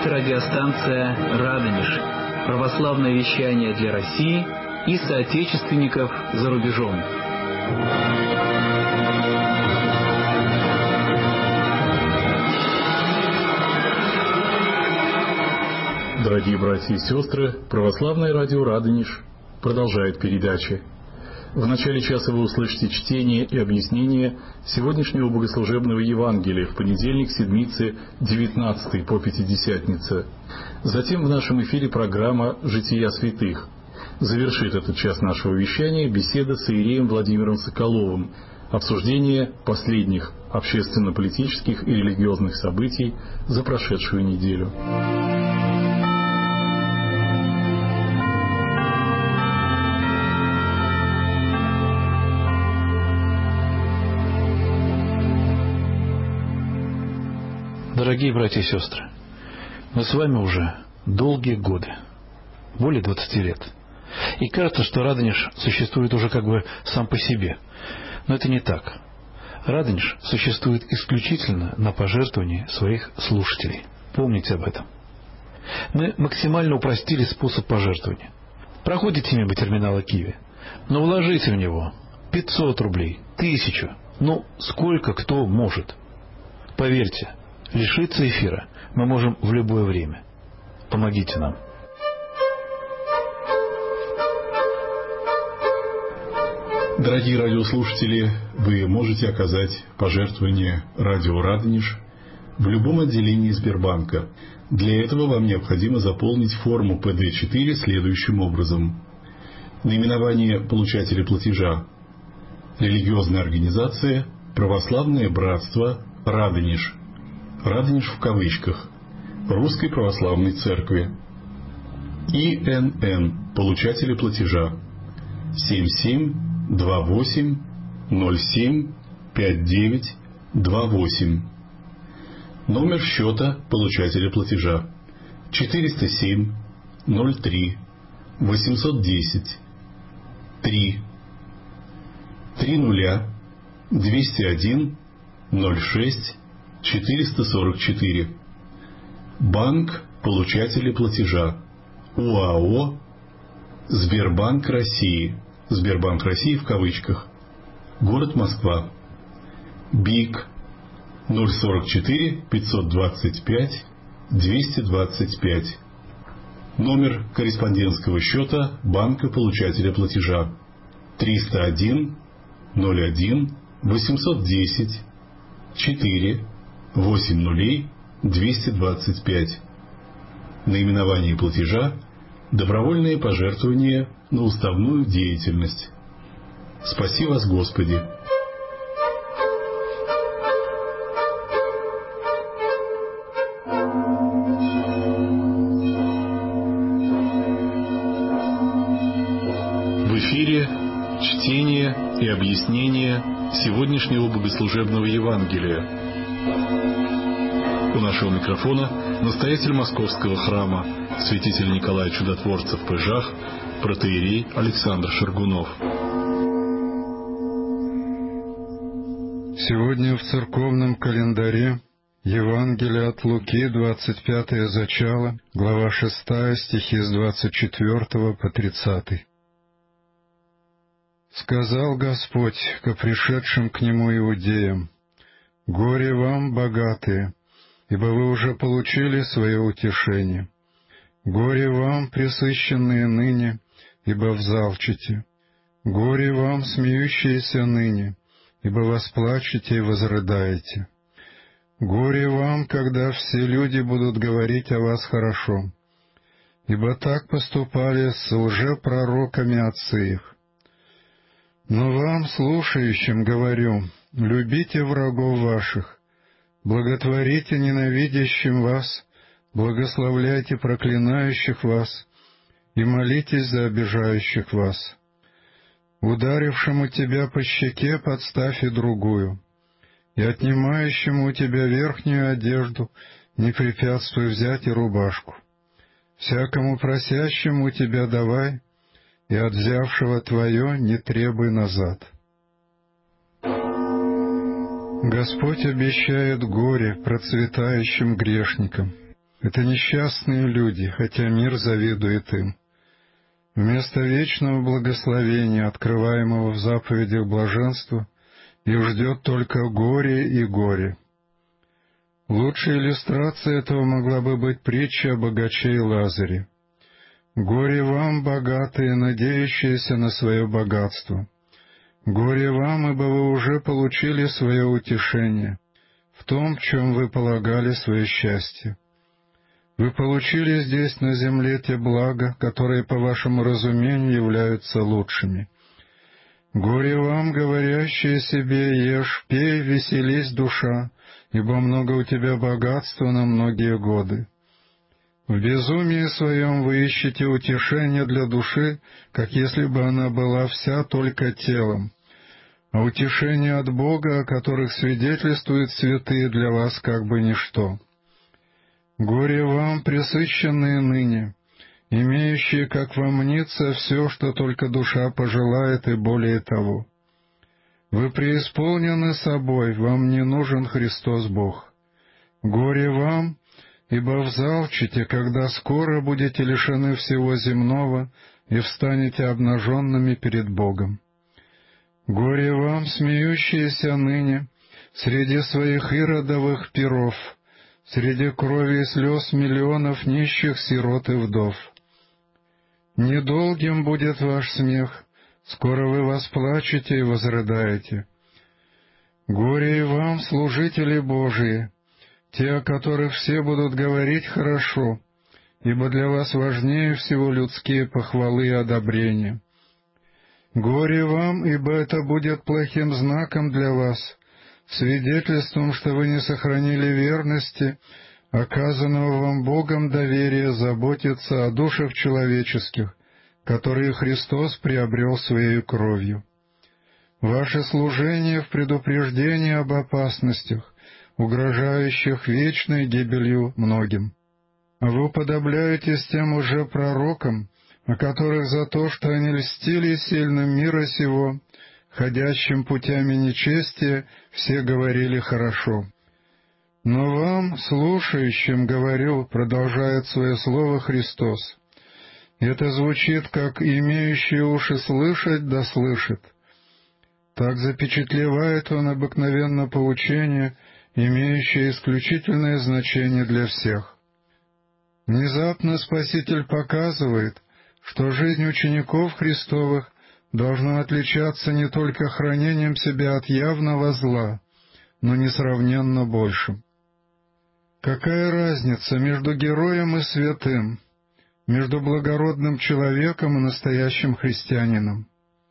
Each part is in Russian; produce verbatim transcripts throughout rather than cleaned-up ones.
Это радиостанция «Радонеж», православное вещание для России и соотечественников за рубежом. Дорогие братья и сестры, православное радио «Радонеж» продолжает передачи. В начале часа вы услышите чтение и объяснение сегодняшнего богослужебного Евангелия в понедельник седмицы девятнадцатой по Пятидесятнице. Затем в нашем эфире программа «Жития святых». Завершит этот час нашего вещания беседа с иереем Владимиром Соколовым, обсуждение последних общественно-политических и религиозных событий за прошедшую неделю. Дорогие братья и сестры, мы с вами уже долгие годы, более двадцати лет. И кажется, что Радонеж существует уже как бы сам по себе. Но это не так. Радонеж существует исключительно на пожертвовании своих слушателей. Помните об этом. Мы максимально упростили способ пожертвования. Проходите мимо терминала Киви, но вложите в него пятьсот рублей, тысячу, ну, сколько кто может. Поверьте, лишиться эфира мы можем в любое время. Помогите нам. Дорогие радиослушатели, вы можете оказать пожертвование радио «Радонеж» в любом отделении Сбербанка. Для этого вам необходимо заполнить форму пэ дэ четыре следующим образом. Наименование получателя платежа: религиозная организация «Православное братство Радонеж». Радонеж в кавычках. Русской Православной Церкви. И эн эн получателя платежа: семь семь два восемь ноль семь пять девять два восемь. Номер счета получателя платежа: четыреста семь ноль три восемьсот десять три три нуля двести один ноль шесть четыреста сорок четыре. Банк получателя платежа: УАО Сбербанк России. Сбербанк России в кавычках. Город Москва. БИК ноль сорок четыре пятьсот двадцать пять двести двадцать пять. Номер корреспондентского счета банка получателя платежа: триста один ноль один восемьсот десять четыре восемь нулей двести двадцать пять. Наименование платежа: добровольные пожертвования на уставную деятельность. Спаси вас, Господи! В эфире чтение и объяснение сегодняшнего богослужебного Евангелия. У нашего микрофона настоятель Московского храма, святитель Николай Чудотворцев в Пыжах, протоиерей Александр Шаргунов. Сегодня в церковном календаре Евангелие от Луки, двадцать пятое зачало, глава шестая, стихи с двадцать четвёртого по тридцатый. «Сказал Господь ко пришедшим к Нему иудеям: горе вам, богатые, ибо вы уже получили свое утешение. Горе вам, пресыщенные ныне, ибо взалчите. Горе вам, смеющиеся ныне, ибо восплачете и возрыдаете. Горе вам, когда все люди будут говорить о вас хорошо, ибо так поступали с лжепророками отцы их. Но вам, слушающим, говорю: любите врагов ваших, благотворите ненавидящим вас, благословляйте проклинающих вас и молитесь за обижающих вас. Ударившему тебя по щеке подставь и другую, и отнимающему у тебя верхнюю одежду не препятствуй взять и рубашку. Всякому просящему у тебя давай, и от взявшего твое не требуй назад». Господь обещает горе процветающим грешникам. Это несчастные люди, хотя мир завидует им. Вместо вечного благословения, открываемого в заповедях блаженства, их ждет только горе и горе. Лучшей иллюстрацией этого могла бы быть притча о богаче и Лазаре. «Горе вам, богатые, надеющиеся на свое богатство! Горе вам, ибо вы уже получили свое утешение в том, в чем вы полагали свое счастье. Вы получили здесь на земле те блага, которые, по вашему разумению, являются лучшими. Горе вам, говорящие себе: ешь, пей, веселись, душа, ибо много у тебя богатства на многие годы. В безумии своем вы ищете утешение для души, как если бы она была вся только телом, а утешение от Бога, о которых свидетельствуют святые, для вас как бы ничто. Горе вам, пресыщенные ныне, имеющие, как вам мнится, все, что только душа пожелает, и более того. Вы преисполнены собой, вам не нужен Христос Бог. Горе вам, ибо взалчите, когда скоро будете лишены всего земного и встанете обнаженными перед Богом. Горе вам, смеющиеся ныне, среди своих иродовых пиров, среди крови и слез миллионов нищих сирот и вдов. Недолгим будет ваш смех, скоро вы восплачете и возрыдаете. Горе и вам, служители Божии, те, о которых все будут говорить хорошо, ибо для вас важнее всего людские похвалы и одобрения. Горе вам, ибо это будет плохим знаком для вас, свидетельством, что вы не сохранили верности, оказанного вам Богом доверия заботиться о душах человеческих, которые Христос приобрел Своей кровью. Ваше служение в предупреждении об опасностях, угрожающих вечной гибелью многим. А вы уподобляетесь тем уже пророкам, о которых за то, что они льстили сильным мира сего, ходящим путями нечестия, все говорили хорошо. Но вам, слушающим, говорю, продолжает свое слово Христос. Это звучит, как «имеющий уши слышать, да слышит». Так запечатлевает он обыкновенно поучение, имеющее исключительное значение для всех. Внезапно Спаситель показывает, что жизнь учеников Христовых должна отличаться не только хранением себя от явного зла, но несравненно большим. Какая разница между героем и святым, между благородным человеком и настоящим христианином?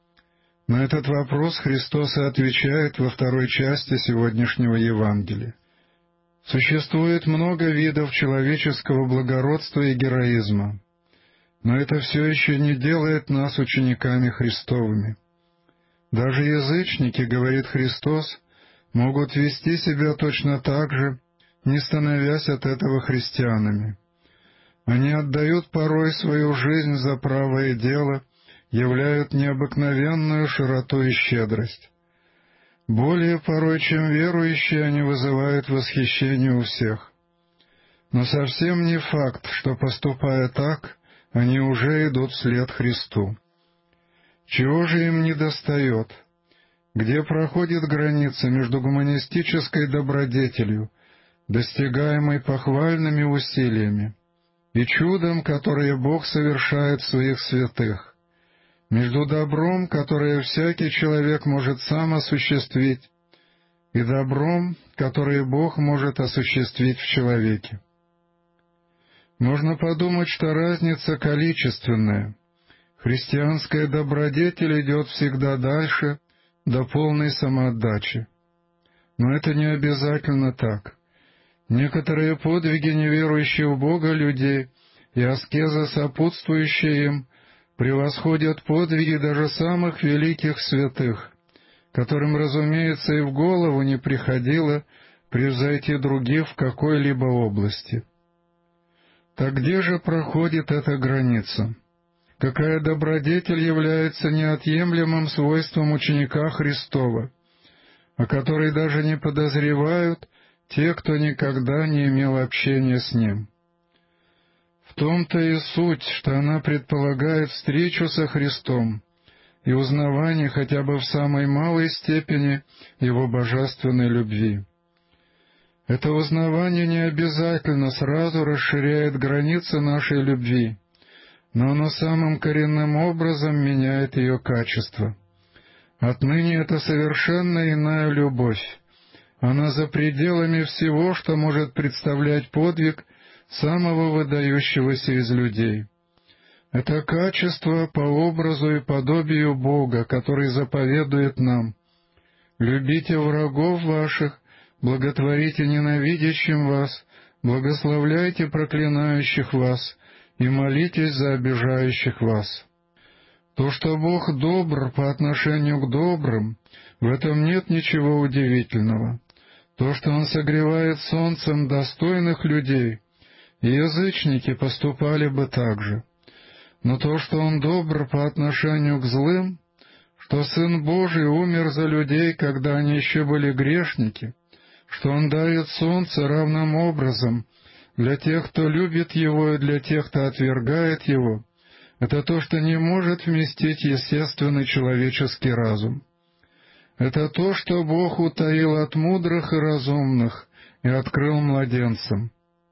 На этот вопрос Христос и отвечает во второй части сегодняшнего Евангелия. Существует много видов человеческого благородства и героизма, но это все еще не делает нас учениками Христовыми. Даже язычники, говорит Христос, могут вести себя точно так же, не становясь от этого христианами. Они отдают порой свою жизнь за правое дело, являют необыкновенную широту и щедрость. Более порой, чем верующие, они вызывают восхищение у всех. Но совсем не факт, что, поступая так, они уже идут вслед Христу. Чего же им недостает? Где проходит граница между гуманистической добродетелью, достигаемой похвальными усилиями, и чудом, которое Бог совершает в своих святых, между добром, которое всякий человек может сам осуществить, и добром, которое Бог может осуществить в человеке? Можно подумать, что разница количественная. Христианская добродетель идет всегда дальше, до полной самоотдачи. Но это не обязательно так. Некоторые подвиги неверующих в Бога людей и аскеза, сопутствующая им, превосходят подвиги даже самых великих святых, которым, разумеется, и в голову не приходило превзойти других в какой-либо области. Так где же проходит эта граница? Какая добродетель является неотъемлемым свойством ученика Христова, о которой даже не подозревают те, кто никогда не имел общения с Ним? В том-то и суть, что она предполагает встречу со Христом и узнавание хотя бы в самой малой степени Его божественной любви. Это узнавание не обязательно сразу расширяет границы нашей любви, но оно самым коренным образом меняет ее качество. Отныне это совершенно иная любовь. Она за пределами всего, что может представлять подвиг самого выдающегося из людей. Это качество по образу и подобию Бога, который заповедует нам: «Любите врагов ваших, благотворите ненавидящим вас, благословляйте проклинающих вас и молитесь за обижающих вас». То, что Бог добр по отношению к добрым, в этом нет ничего удивительного. То, что Он согревает солнцем достойных людей, и язычники поступали бы так же. Но то, что Он добр по отношению к злым, что Сын Божий умер за людей, когда они еще были грешники, что Он дает солнце равным образом для тех, кто любит Его, и для тех, кто отвергает Его, это то, что не может вместить естественный человеческий разум. Это то, что Бог утаил от мудрых и разумных и открыл младенцам.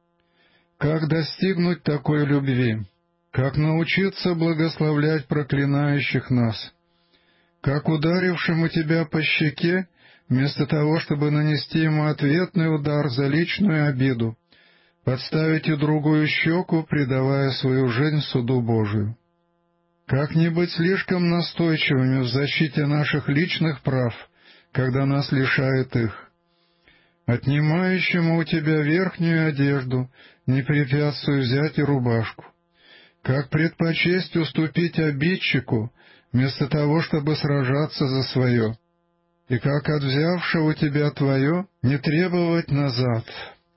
Как достигнуть такой любви? Как научиться благословлять проклинающих нас? Как ударившему тебя по щеке, вместо того, чтобы нанести ему ответный удар за личную обиду, подставить и другую щеку, предавая свою жизнь суду Божию? Как не быть слишком настойчивыми в защите наших личных прав, когда нас лишают их? Отнимающему у тебя верхнюю одежду не препятствуй взять и рубашку. Как предпочесть уступить обидчику, вместо того, чтобы сражаться за свое? И как от взявшего у тебя твое не требовать назад?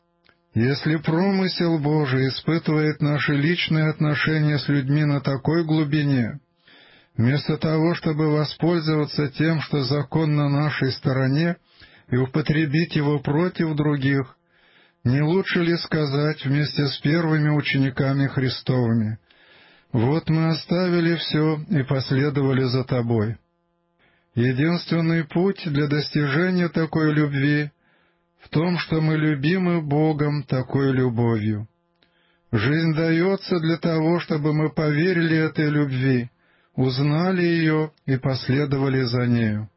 Если промысел Божий испытывает наши личные отношения с людьми на такой глубине, вместо того, чтобы воспользоваться тем, что закон на нашей стороне, и употребить его против других, не лучше ли сказать вместе с первыми учениками Христовыми: «Вот мы оставили все и последовали за Тобой»? Единственный путь для достижения такой любви в том, что мы любимы Богом такой любовью. Жизнь дается для того, чтобы мы поверили этой любви, узнали ее и последовали за нею.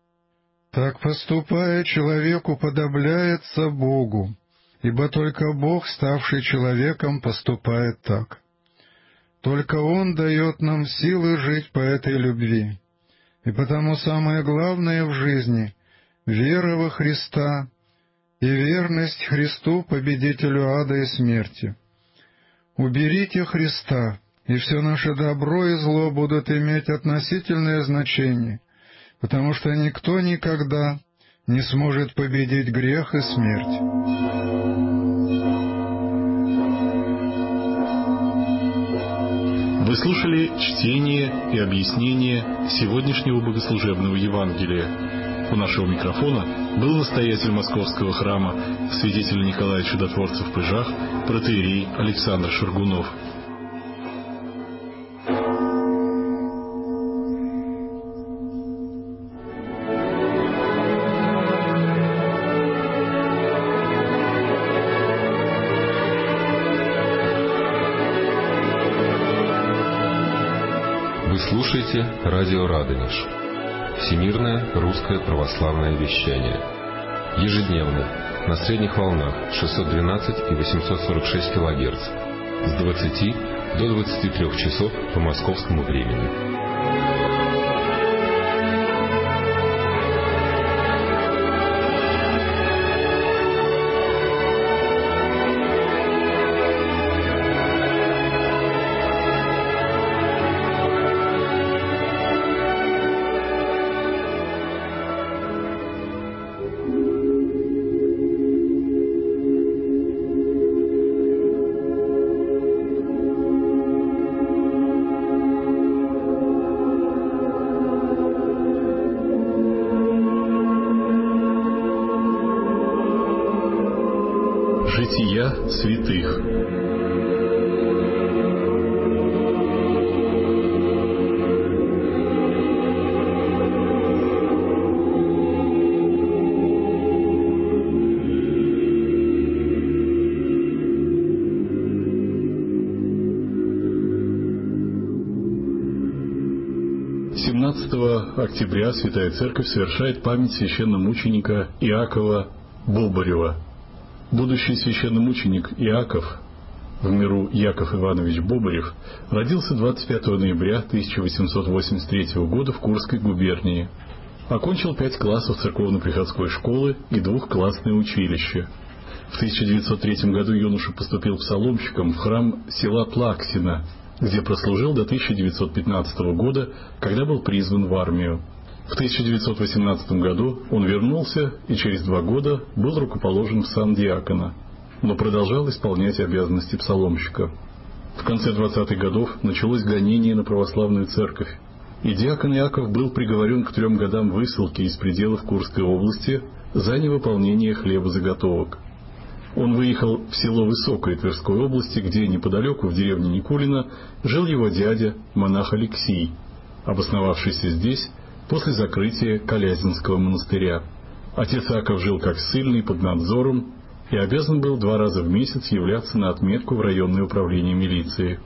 Так поступая, человек уподобляется Богу, ибо только Бог, ставший человеком, поступает так. Только Он дает нам силы жить по этой любви, и потому самое главное в жизни — вера во Христа и верность Христу, победителю ада и смерти. Уберите Христа, и все наше добро и зло будут иметь относительное значение, потому что никто никогда не сможет победить грех и смерть. Вы слушали чтение и объяснение сегодняшнего богослужебного Евангелия. У нашего микрофона был настоятель Московского храма святитель Николай Чудотворцев в Пыжах, протоиерей Александр Шаргунов. Вы слушаете радио Радонеж. Всемирное русское православное вещание. Ежедневно на средних волнах шестьсот двенадцать и восемьсот сорок шесть килогерц с двадцати до двадцати трёх часов по московскому времени. Жития святых. октября Святая Церковь совершает память священномученика Иакова Бобарева. Будущий священномученик Иаков, в миру Яков Иванович Бобарев, родился двадцать пятого ноября тысяча восемьсот восемьдесят третьего года в Курской губернии. Окончил пять классов церковно-приходской школы и двухклассное училище. В тысяча девятьсот третьем году юноша поступил псаломщиком в храм села Плаксино, где прослужил до тысяча девятьсот пятнадцатого года, когда был призван в армию. В тысяча девятьсот восемнадцатом году он вернулся и через два года был рукоположен в сан диакона, но продолжал исполнять обязанности псаломщика. В конце двадцатых годов началось гонение на православную церковь, и диакон Иаков был приговорен к трем годам высылки из пределов Курской области за невыполнение хлебозаготовок. Он выехал в село Высокое Тверской области, где неподалеку, в деревне Никулино, жил его дядя, монах Алексий, обосновавшийся здесь после закрытия Колязинского монастыря. Отец Иаков жил как ссыльный под надзором и обязан был два раза в месяц являться на отметку в районное управление милиции.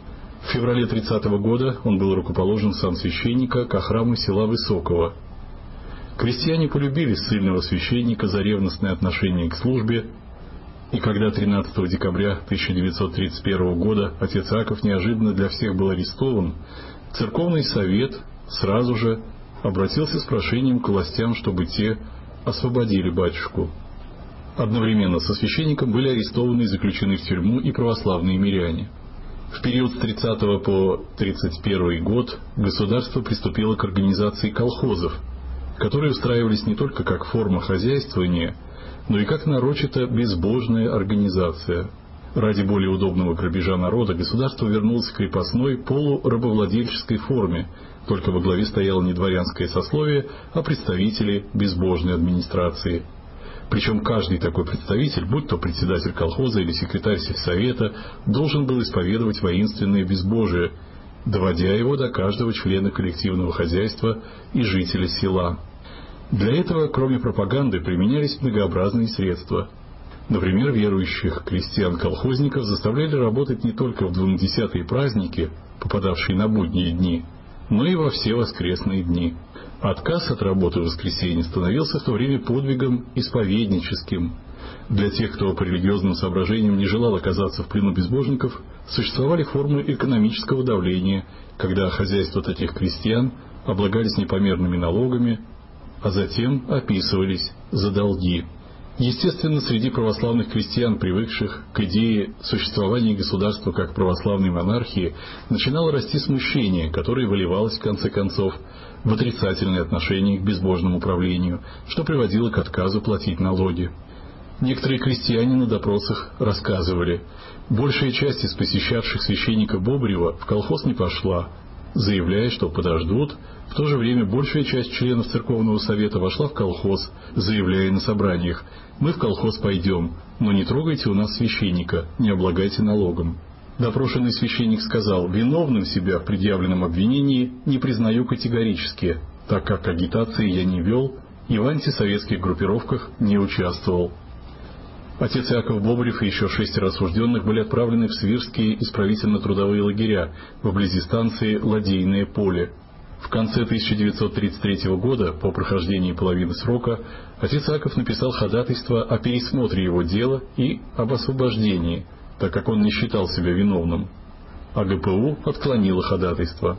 В феврале тридцатого года он был рукоположен в сан священника ко храму села Высокого. Крестьяне полюбили ссыльного священника за ревностное отношение к службе, и когда тринадцатого декабря тысяча девятьсот тридцать первого года отец Иаков неожиданно для всех был арестован, церковный совет сразу же обратился с прошением к властям, чтобы те освободили батюшку. Одновременно со священником были арестованы и заключены в тюрьму и православные миряне. В период с тридцатого по тридцать первый год государство приступило к организации колхозов, которые устраивались не только как форма хозяйствования, но и как нарочито безбожная организация. Ради более удобного грабежа народа государство вернулось к крепостной полурабовладельческой форме, только во главе стояло не дворянское сословие, а представители безбожной администрации. Причем каждый такой представитель, будь то председатель колхоза или секретарь сельсовета, должен был исповедовать воинственное безбожие, доводя его до каждого члена коллективного хозяйства и жителя села. Для этого, кроме пропаганды, применялись многообразные средства. Например, верующих крестьян-колхозников заставляли работать не только в двунадесятые праздники, попадавшие на будние дни, но и во все воскресные дни. Отказ от работы в воскресенье становился в то время подвигом исповедническим. Для тех, кто по религиозным соображениям не желал оказаться в плену безбожников, существовали формы экономического давления, когда хозяйства таких крестьян облагались непомерными налогами, а затем описывались за долги. Естественно, среди православных крестьян, привыкших к идее существования государства как православной монархии, начинало расти смущение, которое выливалось, в конце концов, в отрицательное отношение к безбожному правлению, что приводило к отказу платить налоги. Некоторые крестьяне на допросах рассказывали: большая часть из посещавших священника Бобарева в колхоз не пошла, заявляя, что подождут. В то же время большая часть членов церковного совета вошла в колхоз, заявляя на собраниях: «Мы в колхоз пойдем, но не трогайте у нас священника, не облагайте налогом». Допрошенный священник сказал: «Виновным себя в предъявленном обвинении не признаю категорически, так как агитации я не вел и в антисоветских группировках не участвовал». Отец Иаков Бобарев и еще шестеро осужденных были отправлены в свирские исправительно-трудовые лагеря вблизи станции Ладейное поле. В конце тысяча девятьсот тридцать третьего года, по прохождении половины срока, отец Иаков написал ходатайство о пересмотре его дела и об освобождении, так как он не считал себя виновным. А гэ пэ у отклонило ходатайство.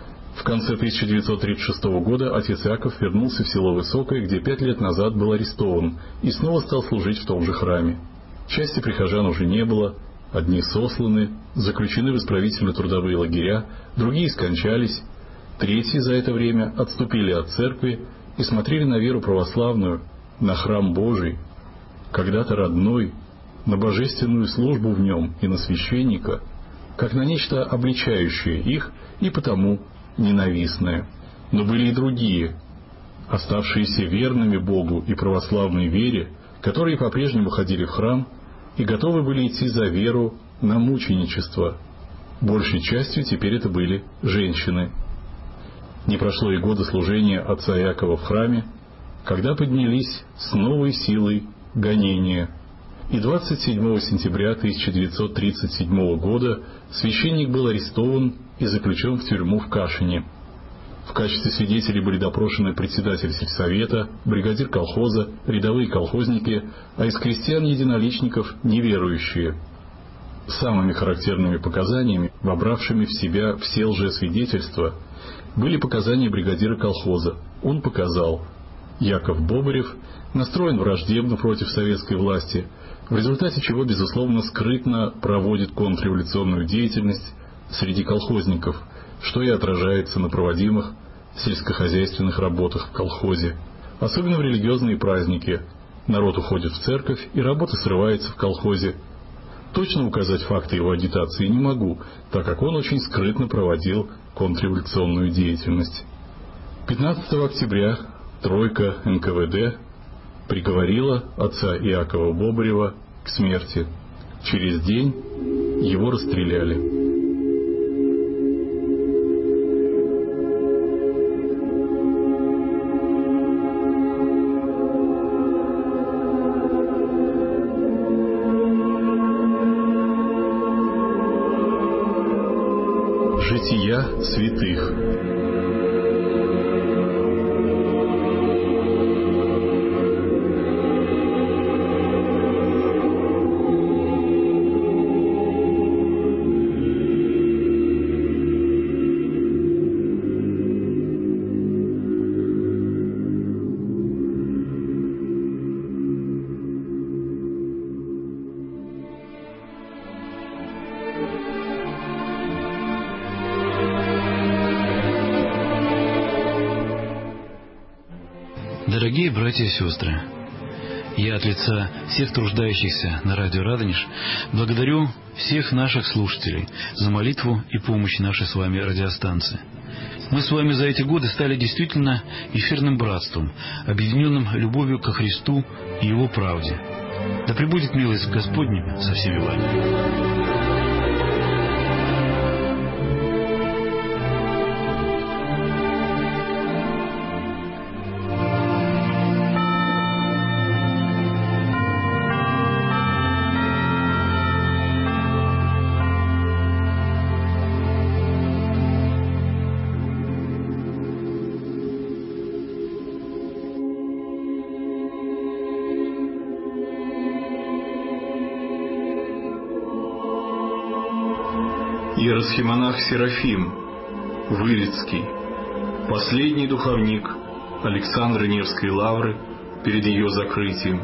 В конце тысяча девятьсот тридцать шестого года отец Иаков вернулся в село Высокое, где пять лет назад был арестован, и снова стал служить в том же храме. Части прихожан уже не было, одни сосланы, заключены в исправительно-трудовые лагеря, другие скончались, третьи за это время отступили от церкви и смотрели на веру православную, на храм Божий, когда-то родной, на божественную службу в нем и на священника, как на нечто обличающее их и потому ненавистное. Но были и другие, оставшиеся верными Богу и православной вере, которые по-прежнему ходили в храм и готовы были идти за веру на мученичество. Большей частью теперь это были женщины. Не прошло и года служения отца Иакова в храме, когда поднялись с новой силой гонения. И двадцать седьмого сентября тысяча девятьсот тридцать седьмого года священник был арестован и заключен в тюрьму в Кашине. В качестве свидетелей были допрошены председатель сельсовета, бригадир колхоза, рядовые колхозники, а из крестьян-единоличников – неверующие. Самыми характерными показаниями, вобравшими в себя все лжесвидетельства, были показания бригадира колхоза. Он показал: Яков Бобырев настроен враждебно против советской власти, в результате чего, безусловно, скрытно проводит контрреволюционную деятельность среди колхозников, что и отражается на проводимых сельскохозяйственных работах в колхозе, особенно в религиозные праздники. Народ уходит в церковь, и работа срывается в колхозе. Точно указать факты его агитации не могу, так как он очень скрытно проводил контрреволюционную деятельность. пятнадцатого октября тройка эн ка вэ дэ приговорила отца Иакова Бобырева к смерти. Через день его расстреляли. Жития святых. Дорогие братья и сестры, я от лица всех труждающихся на радио Радонеж благодарю всех наших слушателей за молитву и помощь нашей с вами радиостанции. Мы с вами за эти годы стали действительно эфирным братством, объединенным любовью ко Христу и Его правде. Да пребудет милость Господня со всеми вами. Иеросхимонах Серафим Вырицкий, последний духовник Александра Невской лавры перед ее закрытием.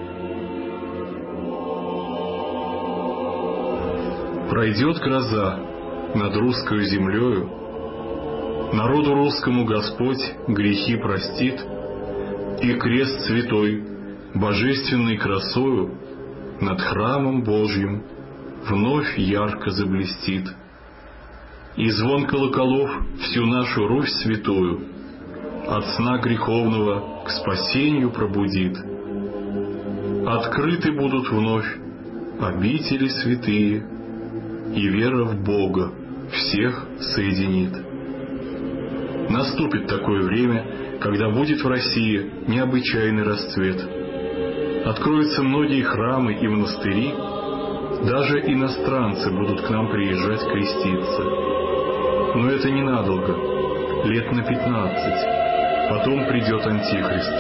Пройдет гроза над русскою землею, народу русскому Господь грехи простит, и крест святой, божественной красою над храмом Божьим вновь ярко заблестит. И звон колоколов всю нашу Русь святую от сна греховного к спасению пробудит. Открыты будут вновь обители святые, и вера в Бога всех соединит. Наступит такое время, когда будет в России необычайный расцвет. Откроются многие храмы и монастыри, даже иностранцы будут к нам приезжать креститься. Но это ненадолго, лет на пятнадцать. Потом придет Антихрист.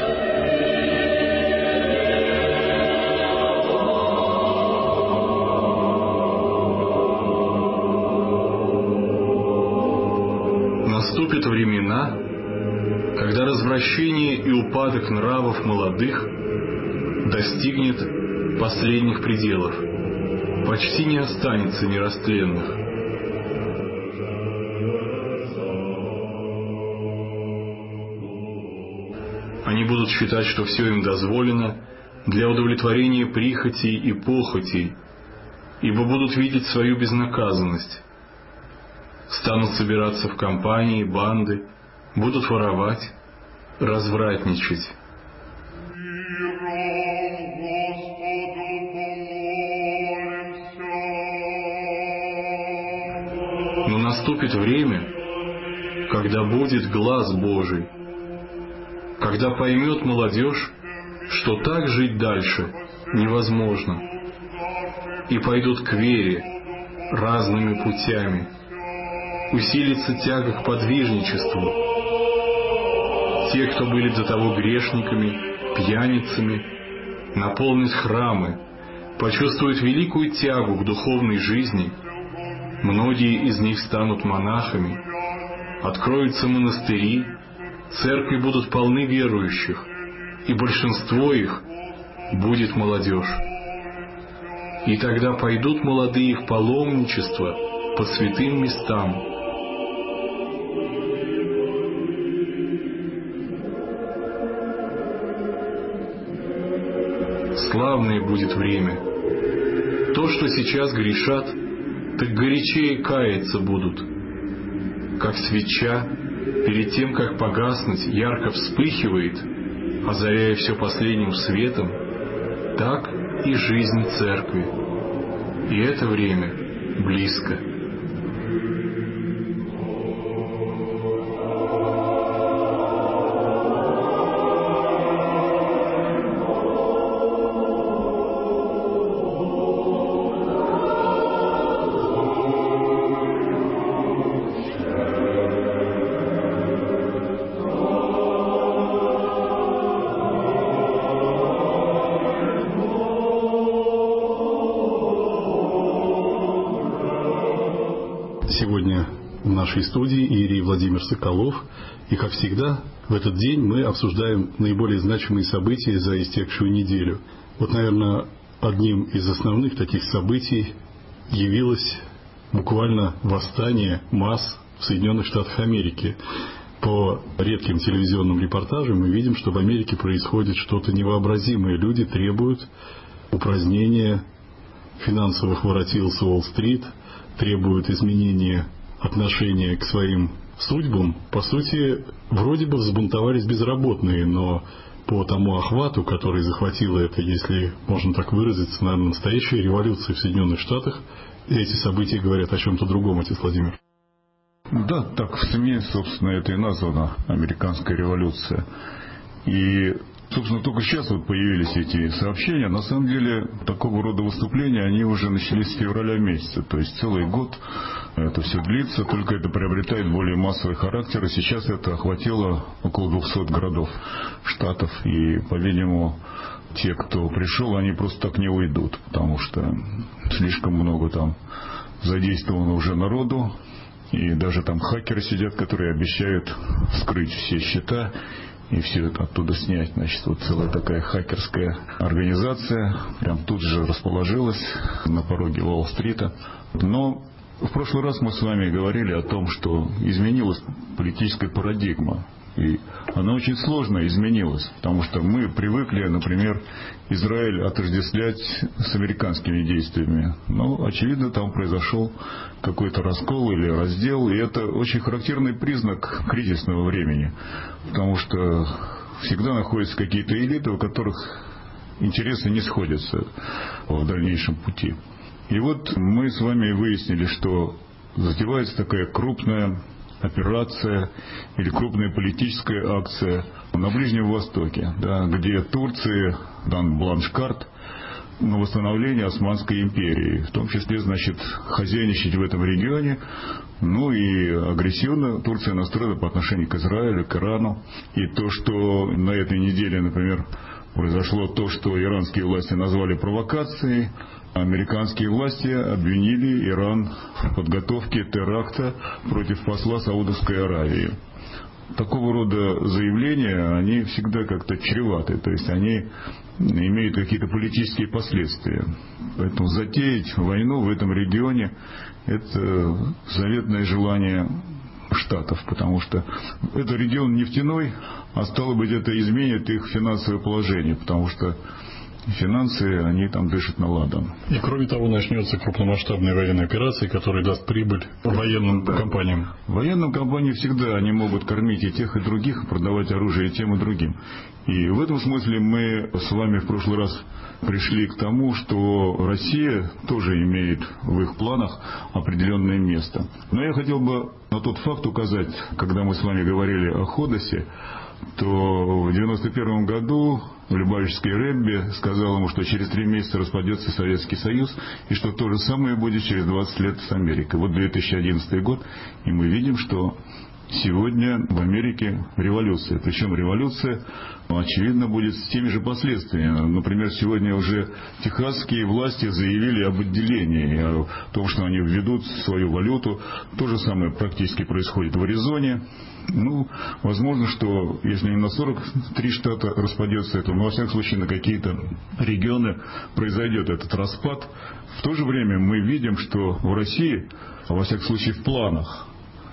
Наступят времена, когда развращение и упадок нравов молодых достигнет последних пределов. Почти не останется нерастленных. Они будут считать, что все им дозволено для удовлетворения прихотей и похотей, ибо будут видеть свою безнаказанность. Станут собираться в компании, банды, будут воровать, развратничать. Но наступит время, когда будет глаз Божий, когда поймет молодежь, что так жить дальше невозможно, и пойдут к вере разными путями. Усилится тяга к подвижничеству, те, кто были до того грешниками, пьяницами, наполнят храмы, почувствуют великую тягу к духовной жизни, многие из них станут монахами, откроются монастыри, церкви будут полны верующих, и большинство их будет молодежь. И тогда пойдут молодые в паломничество по святым местам. Славное будет время. То, что сейчас грешат, так горячее каяться будут. Как свеча, перед тем, как погаснуть, ярко вспыхивает, озаряя все последним светом, так и жизнь церкви. И это время близко. Сегодня в нашей студии иерей Владимир Соколов. И, как всегда, в этот день мы обсуждаем наиболее значимые события за истекшую неделю. Вот, наверное, одним из основных таких событий явилось буквально восстание масс в Соединенных Штатах Америки. По редким телевизионным репортажам мы видим, что в Америке происходит что-то невообразимое. Люди требуют упразднения финансовых воротил с Уолл-стрит, требуют изменения отношения к своим судьбам. По сути, вроде бы взбунтовались безработные, но по тому охвату, который захватило это, если можно так выразиться, наверное, настоящая революция в Соединенных Штатах, эти события говорят о чем-то другом, отец Владимир. Да, так в СМИ, собственно, это и названа американская революция. И, собственно, только сейчас вот появились эти сообщения. На самом деле, такого рода выступления, они уже начались с февраля месяца. То есть целый год это все длится, только это приобретает более массовый характер. И сейчас это охватило около двухсот городов, штатов. И, по-видимому, те, кто пришел, они просто так не уйдут, потому что слишком много там задействовано уже народу. И даже там хакеры сидят, которые обещают скрыть все счета и все это оттуда снять. Значит, вот целая такая хакерская организация прям тут же расположилась на пороге Уолл-стрита. Но в прошлый раз мы с вами говорили о том, что изменилась политическая парадигма. И она очень сложно изменилась, потому что мы привыкли, например, Израиль отождествлять с американскими действиями. Но, очевидно, там произошел какой-то раскол или раздел, и это очень характерный признак кризисного времени, потому что всегда находятся какие-то элиты, у которых интересы не сходятся в дальнейшем пути. И вот мы с вами выяснили, что затевается такая крупная операция или крупная политическая акция на Ближнем Востоке, да, где Турции дан бланш-карт на восстановление Османской империи, в том числе, значит, хозяйничать в этом регионе. Ну и агрессивно Турция настроена по отношению к Израилю, к Ирану. И то, что на этой неделе, например, произошло то, что иранские власти назвали провокацией, американские власти обвинили Иран в подготовке теракта против посла Саудовской Аравии. Такого рода заявления, они всегда как-то чреваты, то есть они имеют какие-то политические последствия. Поэтому затеять войну в этом регионе – это заветное желание Штатов, потому что это регион нефтяной, а стало быть, это изменит их финансовое положение, потому что финансы, они там дышат на ладан. И кроме того, начнется крупномасштабная военная операция, которая даст прибыль военным да. компаниям. Военным компаниям всегда они могут кормить и тех, и других, продавать оружие и тем, и другим. И в этом смысле мы с вами в прошлый раз пришли к тому, что Россия тоже имеет в их планах определенное место. Но я хотел бы на тот факт указать, когда мы с вами говорили о Ходосе, то в девяносто первом году Любавический Ребби сказал ему, что через три месяца распадется Советский Союз, и что то же самое будет через двадцать лет с Америкой. Вот две тысячи одиннадцатый год, и мы видим, что сегодня в Америке революция. Причем революция, очевидно, будет с теми же последствиями. Например, сегодня уже техасские власти заявили об отделении, о том, что они введут свою валюту. То же самое практически происходит в Аризоне. Ну, возможно, что если не на сорок три штата распадется это, но во всяком случае на какие-то регионы произойдет этот распад. В то же время мы видим, что в России, во всяком случае в планах,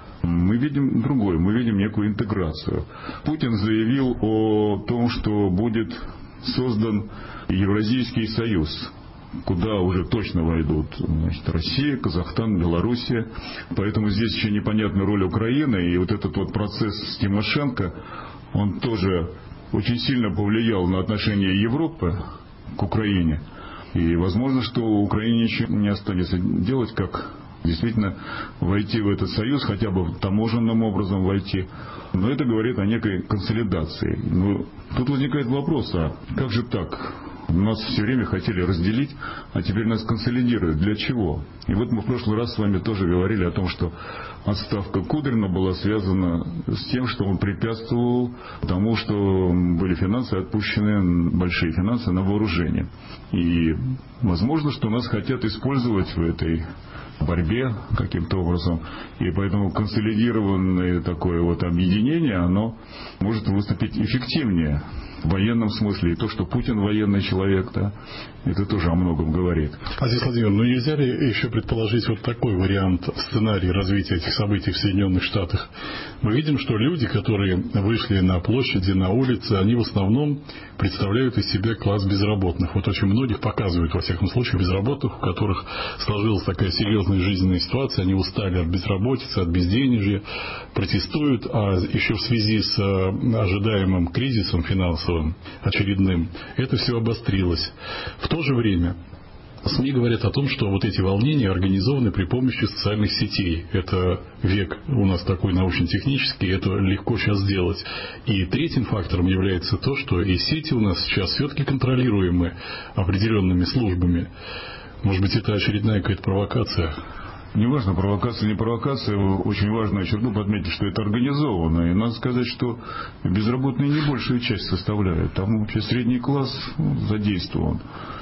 мы видим другое, мы видим некую интеграцию. Путин заявил о том, что будет создан Евразийский союз, куда уже точно войдут, значит, Россия, Казахстан, Белоруссия. Поэтому здесь еще непонятна роль Украины. И вот этот вот процесс с Тимошенко, он тоже очень сильно повлиял на отношение Европы к Украине. И возможно, что Украине ничего не останется делать, как действительно войти в этот союз, хотя бы таможенным образом войти. Но это говорит о некой консолидации. Но тут возникает вопрос, а как же так? Нас все время хотели разделить, а теперь нас консолидируют. Для чего? И вот мы в прошлый раз с вами тоже говорили о том, что отставка Кудрина была связана с тем, что он препятствовал тому, что были финансы отпущены, большие финансы на вооружение. И возможно, что нас хотят использовать в этой борьбе каким-то образом. И поэтому консолидированное такое вот объединение, оно может выступить эффективнее в военном смысле. И то, что Путин военный человек, да, это тоже о многом говорит. Азиз Владимир, ну нельзя ли еще предположить вот такой вариант, сценарий развития этих событий в Соединенных Штатах? Мы видим, что люди, которые вышли на площади, на улицы, они в основном представляют из себя класс безработных. Вот очень многих показывают, во всяком случае, безработных, у которых сложилась такая серьезная жизненная ситуация, они устали от безработицы, от безденежья, протестуют, а еще в связи с ожидаемым кризисом финансовым очередным, это все обострилось. В то же время СМИ говорят о том, что вот эти волнения организованы при помощи социальных сетей. Это век у нас такой научно-технический, это легко сейчас сделать. И третьим фактором является то, что и сети у нас сейчас все-таки контролируемы определенными службами. Может быть, это очередная какая-то провокация? Неважно, провокация, не провокация, очень важную черту подметить, что это организовано. И надо сказать, что безработные не большую часть составляют. Там вообще средний класс задействован,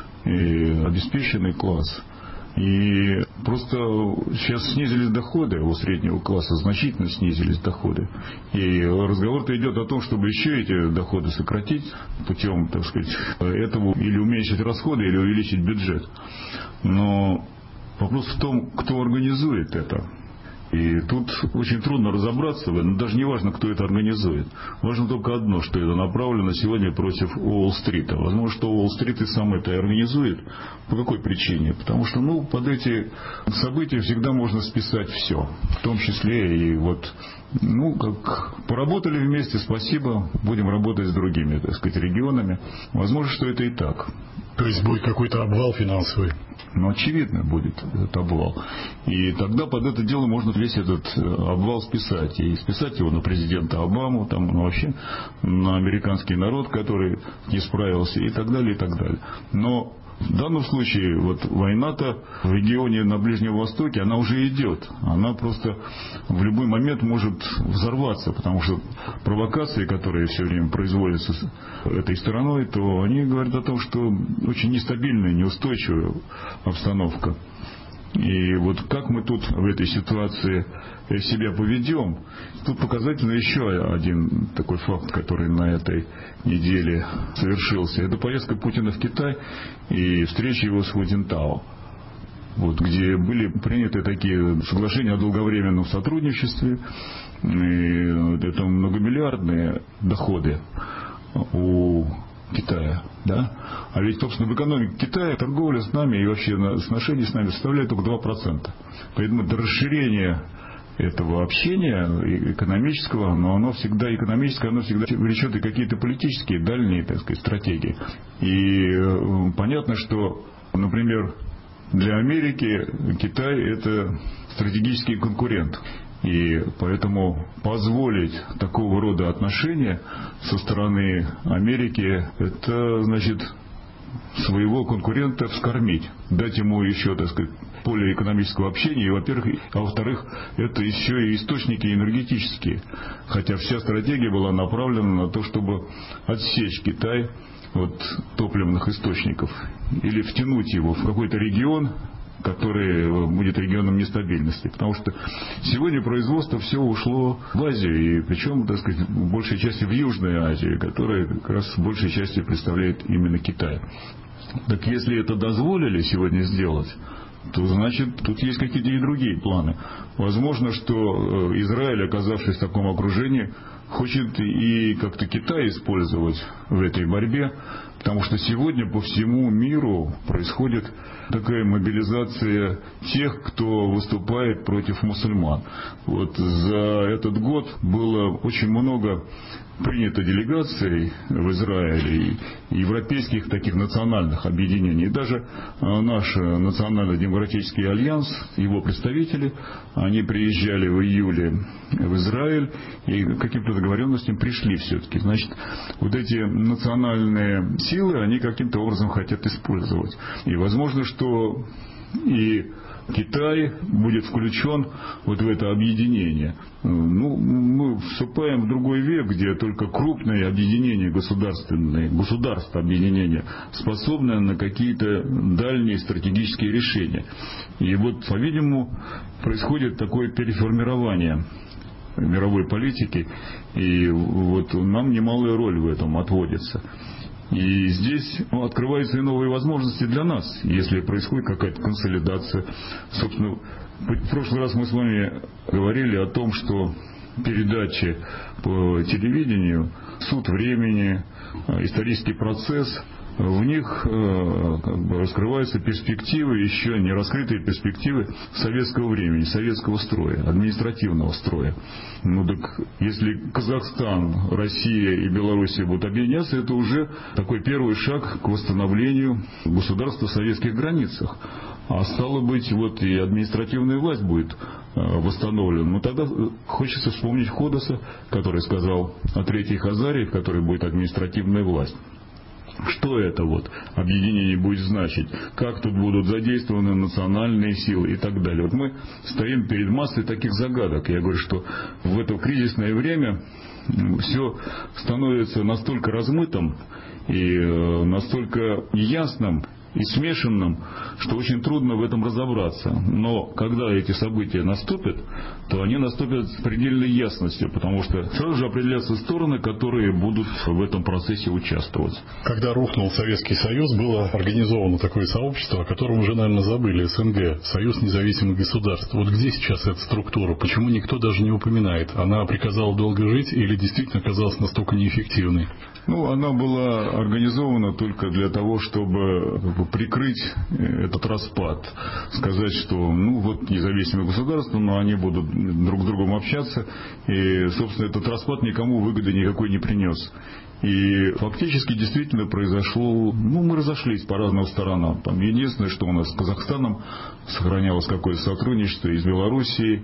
и обеспеченный класс. И просто сейчас снизились доходы у среднего класса, значительно снизились доходы. И разговор-то идет о том, чтобы еще эти доходы сократить путем, так сказать, этого или уменьшить расходы, или увеличить бюджет. Но вопрос в том, кто организует это. И тут очень трудно разобраться, но даже не важно, кто это организует. Важно только одно, что это направлено сегодня против Уолл-стрита. Возможно, что Уолл-стрит и сам это и организует. По какой причине? Потому что, ну, под эти события всегда можно списать все. В том числе и вот, ну, как поработали вместе, спасибо, будем работать с другими, так сказать, регионами. Возможно, что это и так. То есть будет какой-то обвал финансовый? Ну, очевидно, будет этот обвал. И тогда под это дело можно весь этот обвал списать. И списать его на президента Обаму, там, ну, вообще на американский народ, который не справился, и так далее, и так далее. Но в данном случае вот война-то в регионе на Ближнем Востоке, она уже идет. Она просто в любой момент может взорваться, потому что провокации, которые все время производятся этой стороной, то они говорят о том, что очень нестабильная, неустойчивая обстановка. И вот как мы тут в этой ситуации себя поведем, тут показательно еще один такой факт, который на этой неделе совершился. Это поездка Путина в Китай и встреча его с Ху Цзиньтао, вот, где были приняты такие соглашения о долговременном сотрудничестве. И это многомиллиардные доходы у Китая, да? А ведь, собственно, в экономике Китая торговля с нами и вообще сношения с нами составляет только два процента. Поэтому до расширения этого общения экономического, но оно всегда экономическое, оно всегда влечет и какие-то политические дальние, так сказать, стратегии. И понятно, что, например, для Америки Китай – это стратегический конкурент. И поэтому позволить такого рода отношения со стороны Америки, это значит своего конкурента вскормить, дать ему еще, так сказать, поле экономического общения, и, во-первых, а во-вторых, это еще и источники энергетические. Хотя вся стратегия была направлена на то, чтобы отсечь Китай от топливных источников или втянуть его в какой-то регион, который будет регионом нестабильности. Потому что сегодня производство все ушло в Азию, и причем, так сказать, в большей части в Южную Азию, которая как раз в большей части представляет именно Китай. Так если это дозволили сегодня сделать, то значит тут есть какие-то и другие планы. Возможно, что Израиль, оказавшись в таком окружении, хочет и как-то Китай использовать в этой борьбе, потому что сегодня по всему миру происходит такая мобилизация тех, кто выступает против мусульман. Вот за этот год было очень много принято делегаций в Израиле и европейских таких национальных объединений. И даже наш Национально-демократический альянс, его представители, они приезжали в июле в Израиль и к каким-то договоренностям пришли все-таки. Значит, вот эти национальные силы, они каким-то образом хотят использовать. И возможно, что и Китай будет включен вот в это объединение. Ну, мы вступаем в другой век, где только крупные объединения государственные, государства объединения способны на какие-то дальние стратегические решения. И вот, по-видимому, происходит такое переформирование мировой политики, и вот нам немалая роль в этом отводится. И здесь ну, открываются и новые возможности для нас, если происходит какая-то консолидация. Собственно, в прошлый раз мы с вами говорили о том, что передачи по телевидению, суд времени, исторический процесс, в них как бы, раскрываются перспективы, еще не раскрытые перспективы советского времени, советского строя, административного строя. Ну так, если Казахстан, Россия и Белоруссия будут объединяться, это уже такой первый шаг к восстановлению государства в советских границах. А стало быть, вот и административная власть будет восстановлена. Но тогда хочется вспомнить Ходоса, который сказал о Третьей Хазарии, в которой будет административная власть. Что это вот объединение будет значить, как тут будут задействованы национальные силы и так далее. Вот мы стоим перед массой таких загадок. Я говорю, что в это кризисное время все становится настолько размытым и настолько неясным и смешанным, что очень трудно в этом разобраться. Но когда эти события наступят, то они наступят с предельной ясностью, потому что сразу же определятся стороны, которые будут в этом процессе участвовать. Когда рухнул Советский Союз, было организовано такое сообщество, о котором уже, наверное, забыли, СНГ, Союз независимых государств. Вот где сейчас эта структура? Почему никто даже не упоминает? Она приказала долго жить или действительно оказалась настолько неэффективной? Ну, она была организована только для того, чтобы прикрыть этот распад. Сказать, что, ну, вот независимые государства, но они будут друг с другом общаться. И, собственно, этот распад никому выгоды никакой не принес. И фактически действительно произошло, ну, мы разошлись по разным сторонам. Там единственное, что у нас с Казахстаном сохранялось какое-то сотрудничество, и с Белоруссией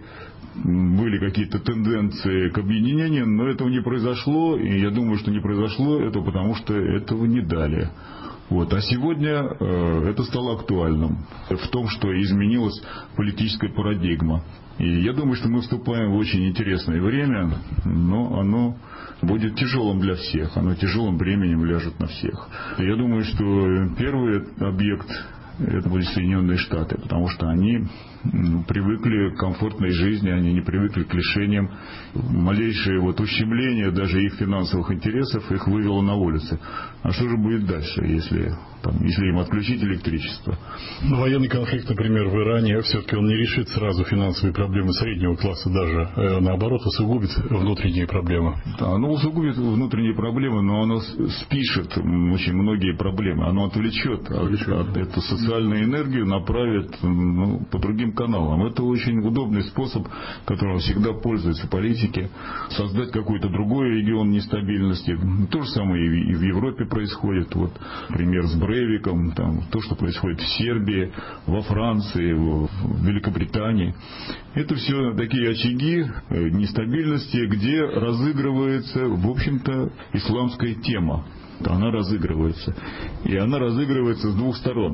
были какие-то тенденции к объединению, но этого не произошло, и я думаю, что не произошло это потому, что этого не дали. Вот. А сегодня э, это стало актуальным в том, что изменилась политическая парадигма. И я думаю, что мы вступаем в очень интересное время, но оно будет тяжелым для всех, оно тяжелым бременем ляжет на всех. Я думаю, что первый объект – это будут Соединенные Штаты, потому что они ну, привыкли к комфортной жизни, они не привыкли к лишениям. Малейшее вот ущемление даже их финансовых интересов их вывело на улицы. А что же будет дальше, если, там, если им отключить электричество? Ну, военный конфликт, например, в Иране, все-таки он не решит сразу финансовые проблемы среднего класса даже. Э, наоборот, усугубит внутренние проблемы. Да, оно усугубит внутренние проблемы, но оно спишет очень многие проблемы. Оно отвлечет, отвлечет. От, от эту социальную энергию, направит ну, по другим каналам. Это очень удобный способ, которым всегда пользуются политики. Создать какой-то другой регион нестабильности. То же самое и в Европе происходит. Вот пример с Брейвиком, там, то, что происходит в Сербии, во Франции, в Великобритании. Это все такие очаги нестабильности, где разыгрывается, в общем-то, исламская тема. Она разыгрывается. И она разыгрывается с двух сторон.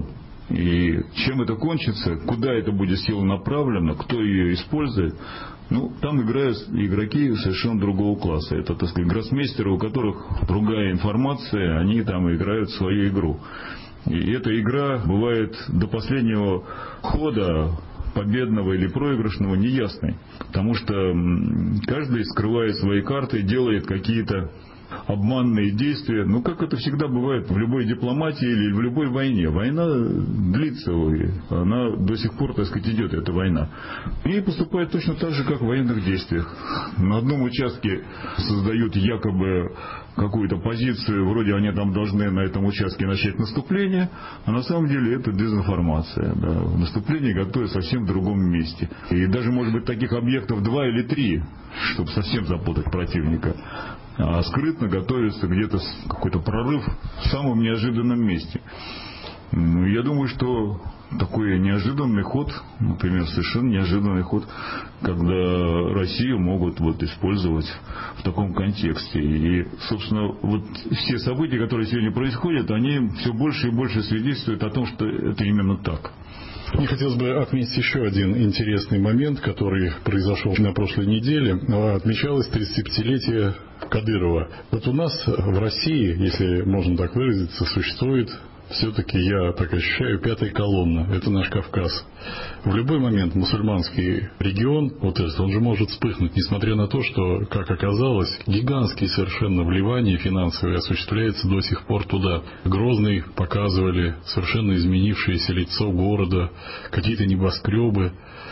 И чем это кончится, куда это будет сила направлена, кто ее использует, ну, там играют игроки совершенно другого класса. Это, так сказать, гроссмейстеры, у которых другая информация, они там играют свою игру. И эта игра бывает до последнего хода, победного или проигрышного, неясной. Потому что каждый скрывает свои карты, делает какие-то обманные действия. Ну, как это всегда бывает в любой дипломатии или в любой войне. Война длится, она до сих пор, так сказать, идет, эта война. И поступает точно так же, как в военных действиях. На одном участке создают якобы какую-то позицию, вроде они там должны на этом участке начать наступление, а на самом деле это дезинформация. Да. Наступление готовят совсем в другом месте. И даже, может быть, таких объектов два или три, чтобы совсем запутать противника. А скрытно готовится где-то какой-то прорыв в самом неожиданном месте. Ну, я думаю, что такой неожиданный ход, например, совершенно неожиданный ход, когда Россию могут вот использовать в таком контексте. И, собственно, вот все события, которые сегодня происходят, они все больше и больше свидетельствуют о том, что это именно так. Мне хотелось бы отметить еще один интересный момент, который произошел на прошлой неделе. Отмечалось тридцатипятилетие Кадырова. Вот у нас в России, если можно так выразиться, существует все-таки, я так ощущаю, пятая колонна. Это наш Кавказ. В любой момент мусульманский регион, вот этот, он же может вспыхнуть, несмотря на то, что, как оказалось, гигантские совершенно вливания финансовые осуществляются до сих пор туда. Грозный показывали совершенно изменившееся лицо города, какие-то небоскребы.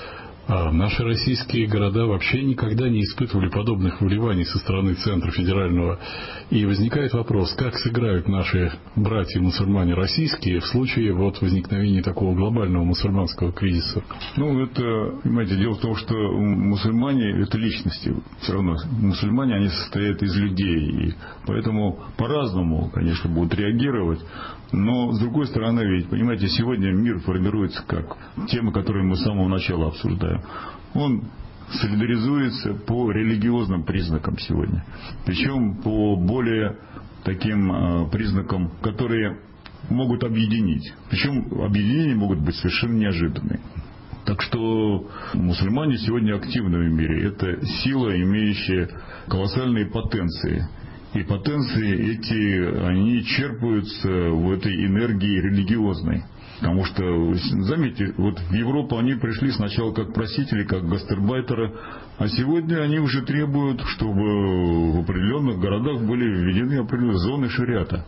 А наши российские города вообще никогда не испытывали подобных вливаний со стороны центра федерального. И возникает вопрос, как сыграют наши братья-мусульмане российские в случае вот возникновения такого глобального мусульманского кризиса? Ну, это, понимаете, дело в том, что мусульмане – это личности. Все равно мусульмане, они состоят из людей. И поэтому по-разному, конечно, будут реагировать. Но, с другой стороны, ведь, понимаете, сегодня мир формируется как? Темы, которые мы с самого начала обсуждаем. Он солидаризуется по религиозным признакам сегодня. Причем по более таким э, признакам, которые могут объединить. Причем объединения могут быть совершенно неожиданные. Так что мусульмане сегодня активны в мире. Это сила, имеющая колоссальные потенции. И потенции эти, они черпаются в этой энергии религиозной. Потому что, заметьте, вот в Европу они пришли сначала как просители, как гастарбайтеры, а сегодня они уже требуют, чтобы в определенных городах были введены определенные зоны шариата.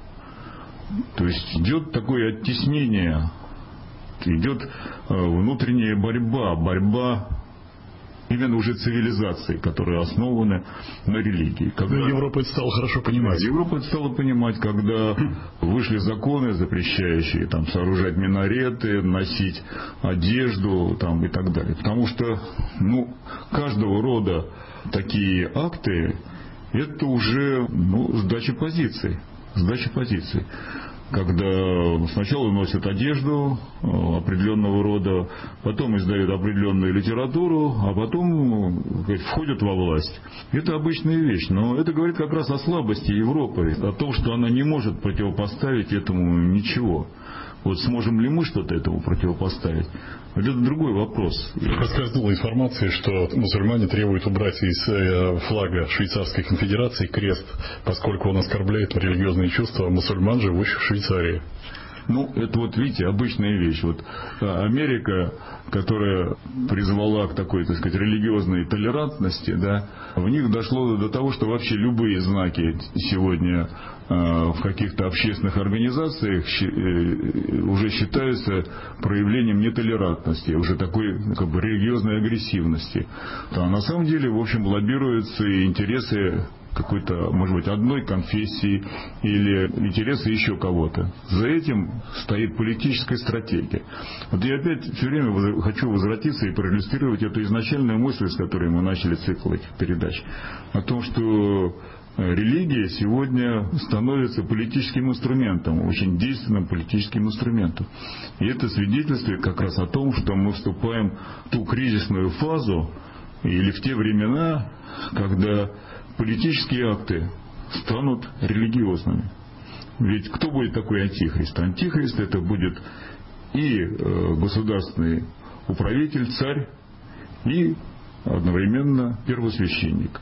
То есть идет такое оттеснение, идет внутренняя борьба, борьба именно уже цивилизации, которые основаны на религии. Когда... Ну, Европа это стала хорошо понимать. Европа это стала понимать, когда вышли законы, запрещающие там, сооружать минареты, носить одежду там, и так далее. Потому что ну, каждого рода такие акты это уже ну, сдача позиций. Сдача позиций. Когда сначала носят одежду определенного рода, потом издают определенную литературу, а потом сказать, входят во власть. Это обычная вещь, но это говорит как раз о слабости Европы, о том, что она не может противопоставить этому ничего. Вот сможем ли мы что-то этому противопоставить? Вот это другой вопрос. Проскользнула информация, что мусульмане требуют убрать из флага Швейцарской конфедерации крест, поскольку он оскорбляет религиозные чувства мусульман, живущих в Швейцарии. Ну, это вот, видите, обычная вещь. Вот Америка, которая призвала к такой, так сказать, религиозной толерантности, да, в них дошло до того, что вообще любые знаки сегодня э, в каких-то общественных организациях э, уже считаются проявлением нетолерантности, уже такой как бы религиозной агрессивности. А на самом деле, в общем, лоббируются и интересы какой-то, может быть, одной конфессии или интересы еще кого-то. За этим стоит политическая стратегия. Вот я опять все время хочу возвратиться и проиллюстрировать эту изначальную мысль, с которой мы начали цикл этих передач. О том, что религия сегодня становится политическим инструментом, очень действенным политическим инструментом. И это свидетельствует как раз о том, что мы вступаем в ту кризисную фазу или в те времена, когда политические акты станут религиозными. Ведь кто будет такой антихрист? Антихрист это будет и государственный управитель, царь, и одновременно первосвященник.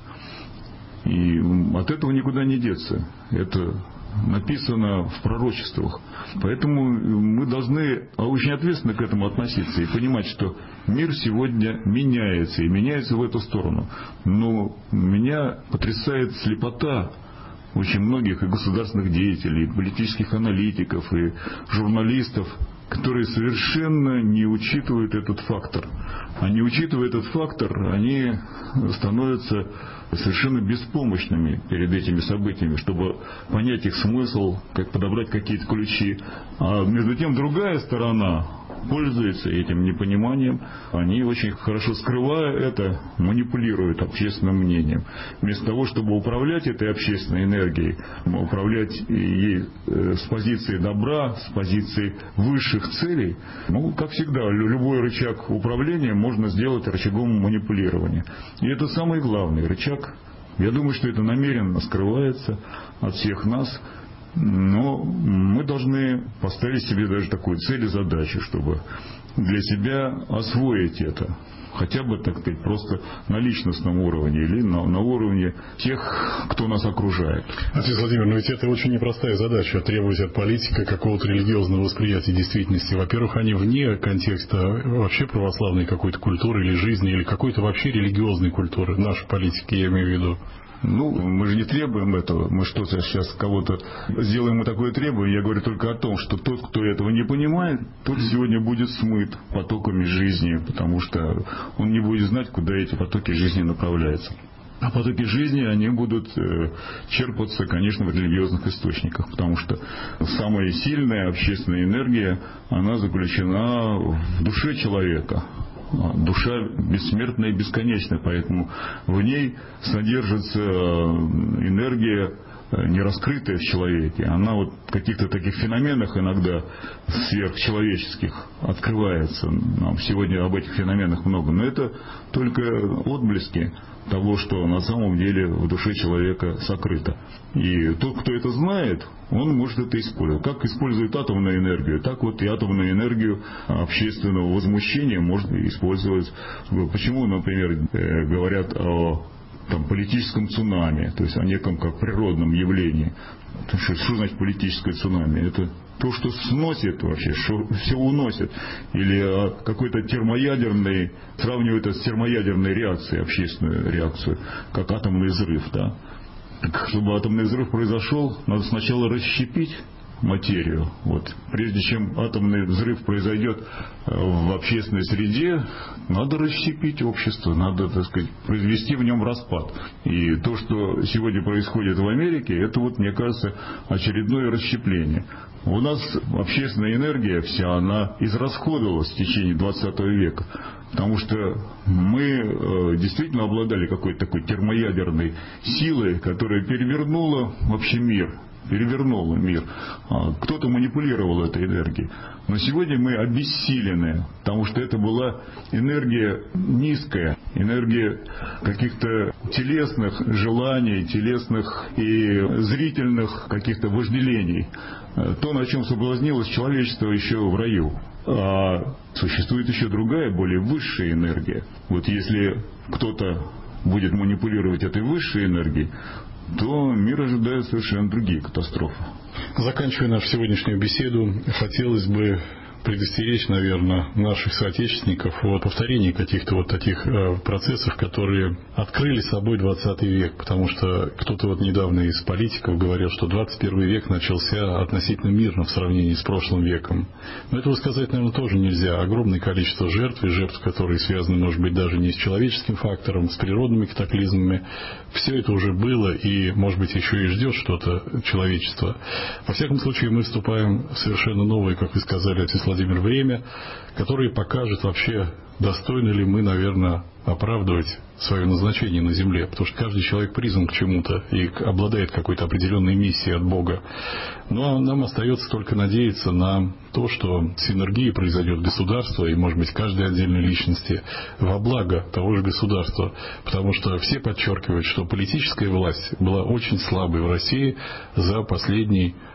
И от этого никуда не деться. Это написано в пророчествах. Поэтому мы должны очень ответственно к этому относиться и понимать, что мир сегодня меняется, и меняется в эту сторону. Но меня потрясает слепота очень многих и государственных деятелей, и политических аналитиков, и журналистов, которые совершенно не учитывают этот фактор. А не учитывая этот фактор, они становятся совершенно беспомощными перед этими событиями, чтобы понять их смысл, как подобрать какие-то ключи. А между тем другая сторона пользуется этим непониманием. Они очень хорошо, скрывая это, манипулируют общественным мнением. Вместо того, чтобы управлять этой общественной энергией, управлять ей с позиции добра, с позиции высших целей, ну, как всегда, любой рычаг управления можно сделать рычагом манипулирования. И это самый главный рычаг. Я думаю, что это намеренно скрывается от всех нас. Но мы должны поставить себе даже такую цель и задачу, чтобы для себя освоить это. Хотя бы, так сказать, просто на личностном уровне или на, на уровне тех, кто нас окружает. Отец Владимир, но ведь это очень непростая задача, требовать от политика какого-то религиозного восприятия действительности. Во-первых, они вне контекста вообще православной какой-то культуры или жизни, или какой-то вообще религиозной культуры, нашей политики, я имею в виду. Ну, мы же не требуем этого. Мы что-то сейчас кого-то сделаем ему такое требование. Я говорю только о том, что тот, кто этого не понимает, тот сегодня будет смыт потоками жизни, потому что он не будет знать, куда эти потоки жизни направляются. А потоки жизни, они будут черпаться, конечно, в религиозных источниках, потому что самая сильная общественная энергия, она заключена в душе человека. Душа бессмертная и бесконечная, поэтому в ней содержится энергия, не раскрытая в человеке. Она вот в каких-то таких феноменах иногда сверхчеловеческих открывается. Нам сегодня об этих феноменах много, но это только отблески того, что на самом деле в душе человека сокрыто. И тот, кто это знает, он может это использовать. Как использует атомную энергию, так вот и атомную энергию общественного возмущения можно использовать. Почему, например, говорят о там, политическом цунами, то есть о неком как природном явлении. Что, что значит политическое цунами? Это то, что сносит вообще, что все уносит. Или какой-то термоядерный, сравнивают это с термоядерной реакцией, общественную реакцию, как атомный взрыв. Да? Так, чтобы атомный взрыв произошел, надо сначала расщепить материю. Вот. Прежде чем атомный взрыв произойдет в общественной среде, надо расщепить общество, надо, так сказать, произвести в нем распад. И то, что сегодня происходит в Америке, это, вот, мне кажется, очередное расщепление. У нас общественная энергия вся, она израсходовалась в течение двадцатого века. Потому что мы действительно обладали какой-то такой термоядерной силой, которая перевернула вообще мир. перевернула мир. Кто-то манипулировал этой энергией. Но сегодня мы обессилены, потому что это была энергия низкая, энергия каких-то телесных желаний, телесных и зрительных каких-то вожделений. То, на чем соблазнилось человечество еще в раю. А существует еще другая, более высшая энергия. Вот если кто-то будет манипулировать этой высшей энергией, то мир ожидает совершенно другие катастрофы. Заканчивая нашу сегодняшнюю беседу, хотелось бы предостеречь, наверное, наших соотечественников от повторения каких-то вот таких э, процессов, которые открыли собой двадцатый век, потому что кто-то вот недавно из политиков говорил, что двадцать первый век начался относительно мирно в сравнении с прошлым веком. Но этого сказать, наверное, тоже нельзя. Огромное количество жертв, и жертв, которые связаны, может быть, даже не с человеческим фактором, с природными катаклизмами. Все это уже было и, может быть, еще и ждет что-то человечество. Во всяком случае, мы вступаем в совершенно новое, как вы сказали, отец Владимир, время, которое покажет вообще, достойны ли мы, наверное, оправдывать свое назначение на земле, потому что каждый человек призван к чему-то и обладает какой-то определенной миссией от Бога. Но нам остается только надеяться на то, что синергия произойдет государства и, может быть, каждой отдельной личности во благо того же государства, потому что все подчеркивают, что политическая власть была очень слабой в России за последний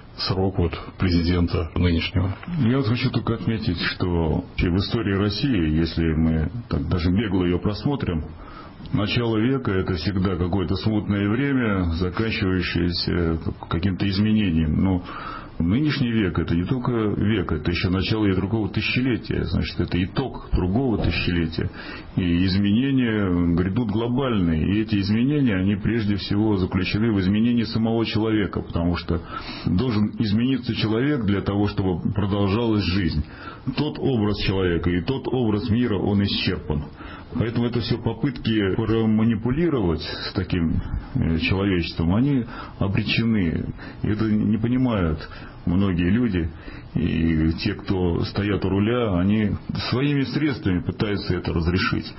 срок вот президента нынешнего. Я вот хочу только отметить, что в истории России, если мы так даже бегло ее просмотрим, начало века — это всегда какое-то смутное время, заканчивающееся каким-то изменением. Но нынешний век — это не только век, это еще начало и другого тысячелетия. Значит, это итог другого тысячелетия. И изменения грядут глобальные. И эти изменения, они прежде всего заключены в изменении самого человека. Потому что должен измениться человек для того, чтобы продолжалась жизнь. Тот образ человека и тот образ мира, он исчерпан. Поэтому это все попытки манипулировать с таким человечеством, они обречены. И это не понимают многие люди. И те, кто стоят у руля, они своими средствами пытаются это разрешить.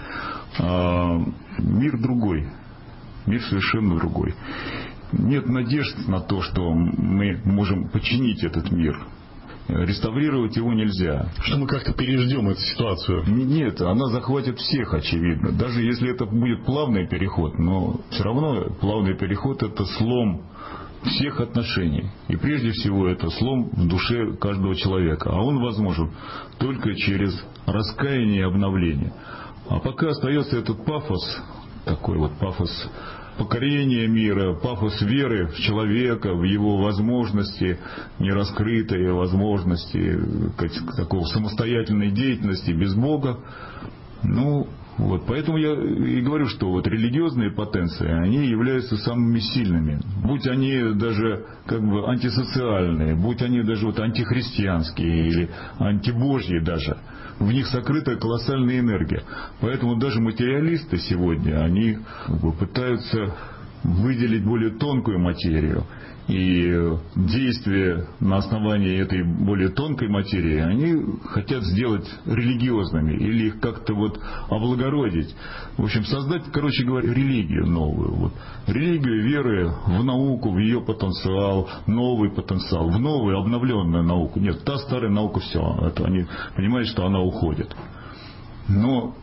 А мир другой. Мир совершенно другой. Нет надежд на то, что мы можем починить этот мир. Реставрировать его нельзя. Что мы как-то переждем эту ситуацию? Нет, она захватит всех, очевидно. Даже если это будет плавный переход, но все равно плавный переход — это слом всех отношений. И прежде всего это слом в душе каждого человека. А он возможен только через раскаяние и обновление. А пока остается этот пафос, такой вот пафос покорение мира, пафос веры в человека, в его возможности, нераскрытые возможности такого самостоятельной деятельности без Бога. Ну, вот, поэтому я и говорю, что вот религиозные потенции, они являются самыми сильными. Будь они даже как бы антисоциальные, будь они даже вот антихристианские или антибожьи даже, в них сокрыта колоссальная энергия. Поэтому даже материалисты сегодня, они как бы пытаются выделить более тонкую материю. И действия на основании этой более тонкой материи, они хотят сделать религиозными или их как-то вот облагородить. В общем, создать, короче говоря, религию новую. Вот. Религию веры в науку, в ее потенциал, новый потенциал, в новую обновленную науку. Нет, та старая наука, все, это они понимают, что она уходит. Но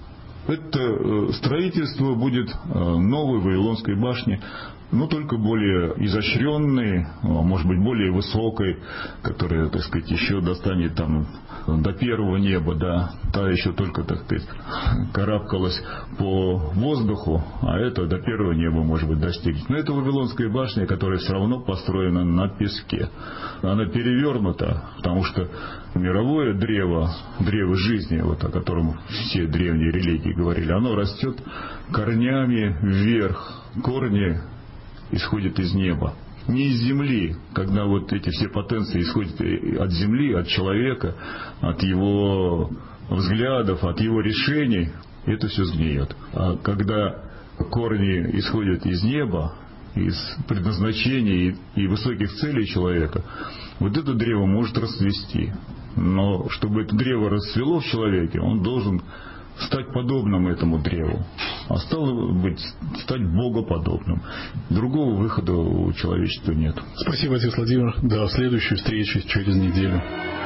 это строительство будет новой Вавилонской башни, но только более изощренной, может быть, более высокой, которая, так сказать, еще достанет там до первого неба, да, та еще только, так сказать, карабкалась по воздуху, а это до первого неба, может быть, достигнет. Но это Вавилонская башня, которая все равно построена на песке. Она перевернута, потому что мировое древо, древо жизни, вот о котором все древние религии говорили, оно растет корнями вверх, корни исходит из неба, не из земли, когда вот эти все потенции исходят от земли, от человека, от его взглядов, от его решений, это все сгниет. А когда корни исходят из неба, из предназначений и высоких целей человека, вот это древо может расцвести. Но чтобы это древо расцвело в человеке, он должен стать подобным этому древу, а стало быть, стать богоподобным. Другого выхода у человечества нет. Спасибо, отец Владимир. До следующей встречи через неделю.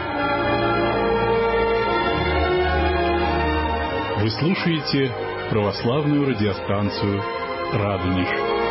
Вы слушаете православную радиостанцию «Радонеж».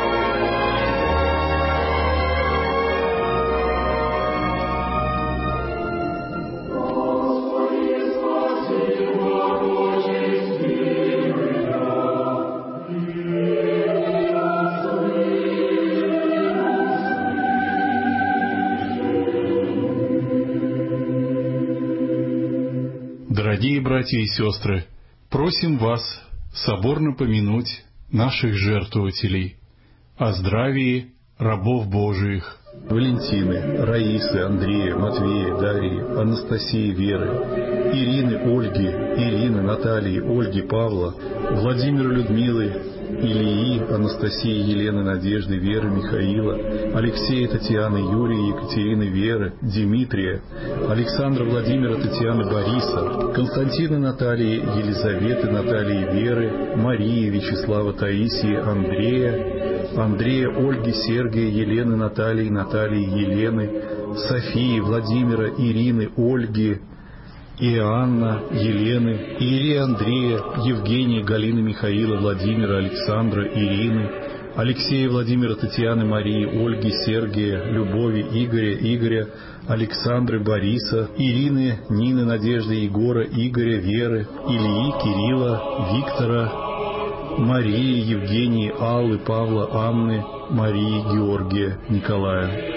Дорогие братья и сестры, просим вас соборно помянуть наших жертвователей о здравии рабов Божиих. Валентины, Раисы, Андрея, Матвея, Дарьи, Анастасии, Веры, Ирины, Ольги, Ирины, Натальи, Ольги, Павла, Владимира, Людмилы, Ильи, Анастасии, Елены, Надежды, Веры, Михаила, Алексея, Татьяны, Юрия, Екатерины, Веры, Дмитрия, Александра, Владимира, Татьяны, Бориса, Константина, Натальи, Елизаветы, Натальи, Веры, Марии, Вячеслава, Таисии, Андрея, Андрея, Ольги, Сергия, Елены, Натальи, Натальи, Елены, Софии, Владимира, Ирины, Ольги, Иоанна, Елены, Ирии, Андрея, Евгения, Галины, Михаила, Владимира, Александра, Ирины, Алексея, Владимира, Татьяны, Марии, Ольги, Сергия, Любови, Игоря, Игоря, Александры, Бориса, Ирины, Нины, Надежды, Егора, Игоря, Веры, Ильи, Кирилла, Виктора, Марии, Евгении, Аллы, Павла, Анны, Марии, Георгия, Николая.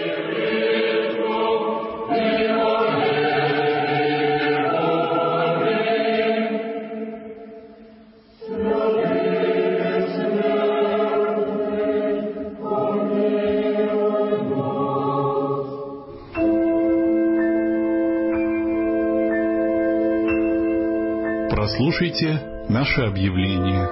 Прослушайте наше объявление.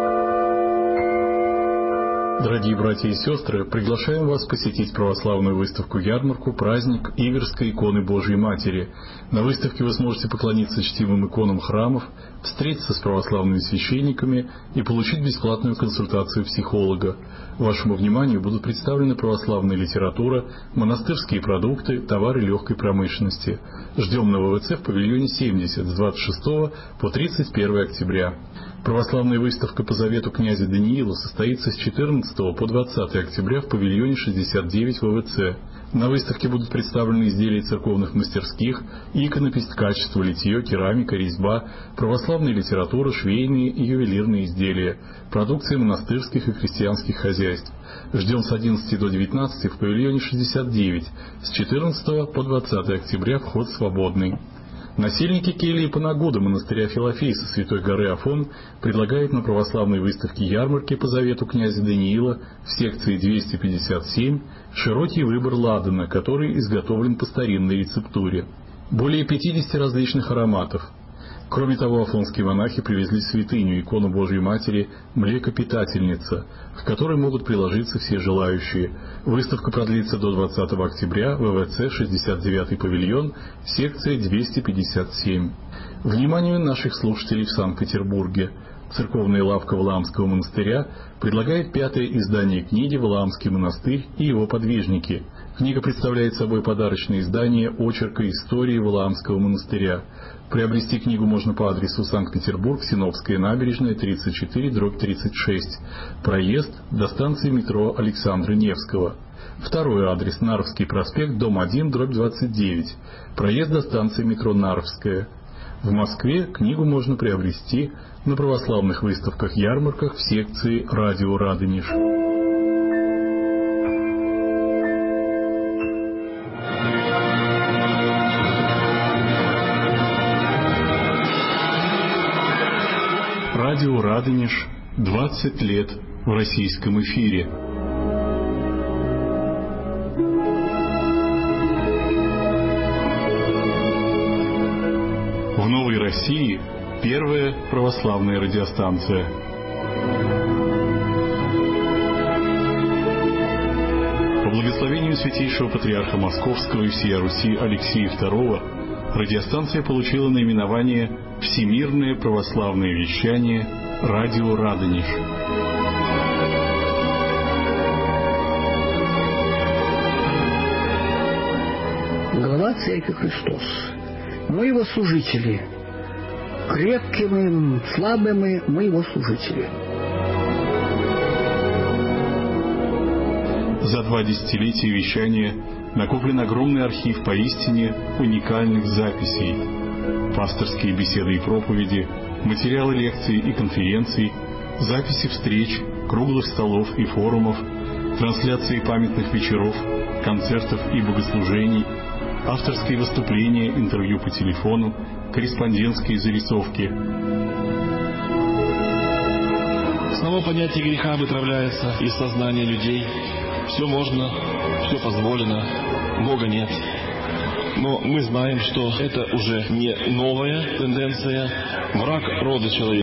Дорогие братья и сестры, приглашаем вас посетить православную выставку-ярмарку «Праздник Иверской иконы Божьей Матери». На выставке вы сможете поклониться чтимым иконам храмов, встретиться с православными священниками и получить бесплатную консультацию психолога. Вашему вниманию будут представлены православная литература, монастырские продукты, товары легкой промышленности. Ждем на ВВЦ в павильоне семьдесят с двадцать шестого по тридцать первое октября. Православная выставка по завету князя Даниила состоится с четырнадцатого по двадцатое октября в павильоне шестьдесят девять ВВЦ. На выставке будут представлены изделия церковных мастерских, иконопись, ткачество, литье, керамика, резьба, православная литература, швейные и ювелирные изделия, продукция монастырских и крестьянских хозяйств. Ждем с одиннадцати до девятнадцати в павильоне шестьдесят девять, с четырнадцатого по двадцатое октября вход свободный. Насельники кельи Панагода монастыря Филофей со Святой горы Афон предлагают на православной выставке ярмарки по завету князя Даниила в секции двести пятьдесят семь широкий выбор ладана, который изготовлен по старинной рецептуре. Более пятидесяти различных ароматов. Кроме того, афонские монахи привезли святыню, икону Божьей Матери «Млекопитательница», к которой могут приложиться все желающие. Выставка продлится до двадцатого октября, ВВЦ, шестьдесят девятый павильон, секция двести пятьдесят семь. Вниманию наших слушателей в Санкт-Петербурге. Церковная лавка Валаамского монастыря предлагает пятое издание книги «Валаамский монастырь и его подвижники». Книга представляет собой подарочное издание очерка истории Валаамского монастыря. Приобрести книгу можно по адресу Санкт-Петербург, Синопская набережная, тридцать четыре дробь тридцать шесть. Проезд до станции метро Александра Невского. Второй адрес — Нарвский проспект, дом один, дробь двадцать девять. Проезд до станции метро Нарвская. В Москве книгу можно приобрести на православных выставках-ярмарках в секции «Радио Радонеж». Радио Радонеж двадцать лет в российском эфире. В Новой России первая православная радиостанция. По благословению Святейшего Патриарха Московского и всея Руси Алексия второго радиостанция получила наименование «Всемирное православное вещание Радио Радонеж». Глава Церкви Христос. Мы его служители. Крепкими, слабыми, мы его служители. За два десятилетия вещания накоплен огромный архив поистине уникальных записей. Пасторские беседы и проповеди, материалы лекций и конференций, записи встреч, круглых столов и форумов, трансляции памятных вечеров, концертов и богослужений, авторские выступления, интервью по телефону, корреспондентские зарисовки. Снова понятие греха вытравляется из сознания людей. Все можно, все позволено, Бога нет. Но мы знаем, что это уже не новая тенденция. Враг рода человека